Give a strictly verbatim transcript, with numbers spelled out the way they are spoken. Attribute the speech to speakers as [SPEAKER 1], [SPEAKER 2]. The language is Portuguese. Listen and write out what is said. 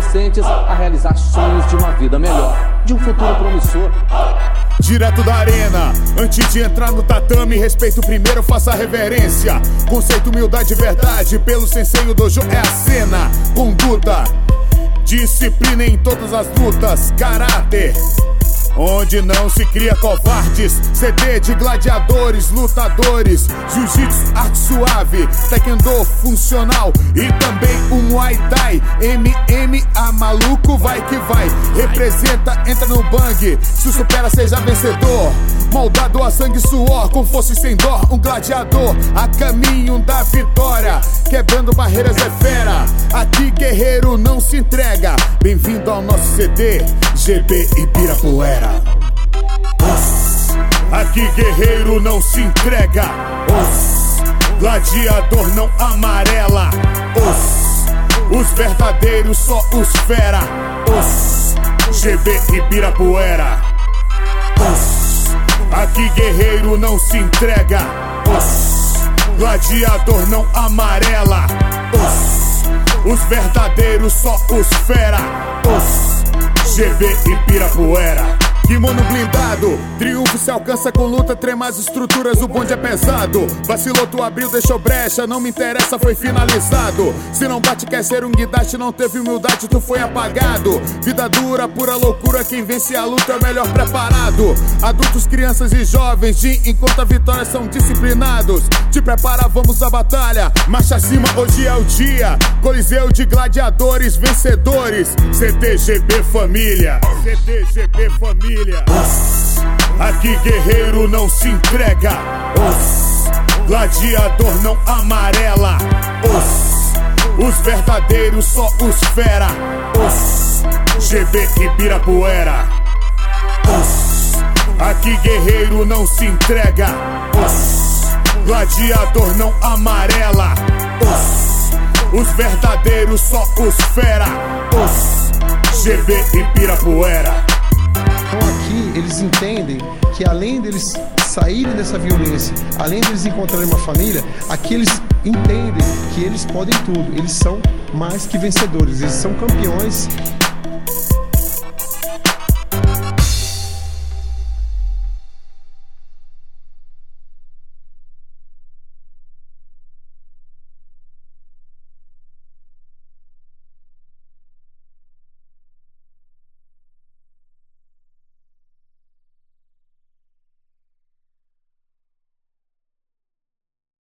[SPEAKER 1] adolescentes a realizar sonhos de uma vida melhor, de um futuro promissor.
[SPEAKER 2] Direto da arena, antes de entrar no tatame, respeito primeiro, faça reverência. Conceito, humildade e verdade, pelo sensei o dojo é a cena. Conduta, disciplina em todas as lutas, caráter, onde não se cria covardes. C D de gladiadores, lutadores, jiu-jitsu, arte suave, taekwondo funcional e também um muay thai. M M A maluco, vai que vai, representa, entra no bang, se supera seja vencedor. Moldado a sangue e suor, com força e sem dó, um gladiador a caminho da vitória, quebrando barreiras é fera. Aqui guerreiro não se entrega. Bem-vindo ao nosso C D G B Ibirapuera. Os, aqui guerreiro não se entrega. Os, gladiador não amarela. Os, os verdadeiros só os fera. Os, G B Ibirapuera. Os, aqui guerreiro não se entrega. Os, gladiador não amarela. Os, os verdadeiros só os fera. Os, G B Ibirapuera. Kimono blindado, triunfo se alcança com luta, tremas estruturas, o bonde é pesado. Vacilou, tu abriu, deixou brecha, não me interessa, foi finalizado. Se não bate, quer ser um guindaste, não teve humildade, tu foi apagado. Vida dura, pura loucura, quem vence a luta é o melhor preparado. Adultos, crianças e jovens, de enquanto a vitória são disciplinados. Te prepara, vamos à batalha, marcha acima, hoje é o dia. Coliseu de gladiadores, vencedores, C T G B Família. C T G B Família. Os, aqui guerreiro não se entrega. Os, gladiador não amarela. Os, os verdadeiros só os fera. Os, G B Ibirapuera. Os, aqui guerreiro não se entrega. Os, gladiador não amarela. Os, os verdadeiros só os fera. Os, G B Ibirapuera.
[SPEAKER 3] Então aqui eles entendem que além deles saírem dessa violência, além deles encontrarem uma família, aqui eles entendem que eles podem tudo, eles são mais que vencedores, eles são campeões